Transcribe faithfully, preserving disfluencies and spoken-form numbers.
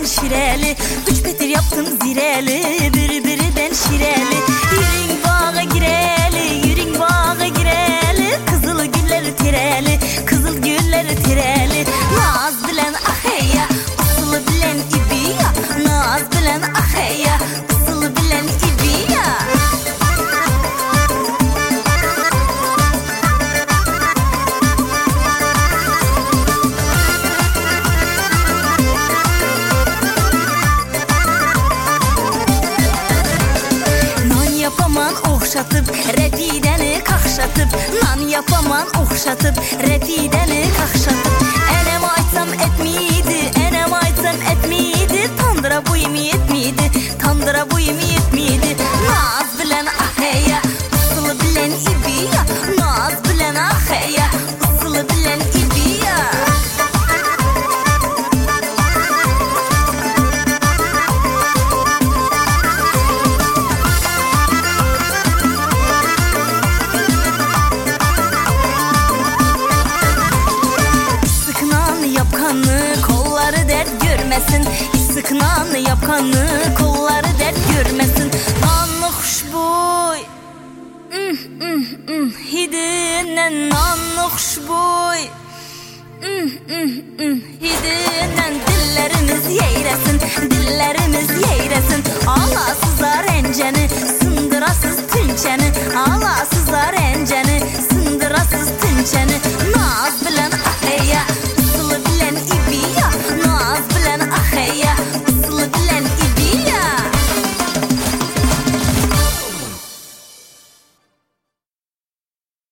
şireli, üç petir yaptım zireli, birbirinden şireli. Yürün bağa gireli, yürün bağa gireli, kızıl gülleri tireli, kızıl gülleri tireli. Naz bilen aheyya, asılı bilen ibiya, naz bilen aheyya, asılı bilen ibiya. Oxşatıp, rəfidəni qaxşatıp, nan yapaman oxşatıp, rəfidəni qaxşatıp. Ənəm aytsam etmiydi, ənəm aytsam etmiydi, tandıra buyum yetmiydi, tandıra buyum yetmiydi. Naz bilən aheyya, usulu bilən ibiya, naz bilən aheyya, usulu bilən ibiya. Kolları dert görmesin, sıkınan yapkanı kolları dert görmesin. Nanlı xuşboy, mm, mm, mm, hidinden nanlı xuşboy, mm, mm, mm, hidinden dillerimiz yeyresin, dillerimiz yeyresin. Allah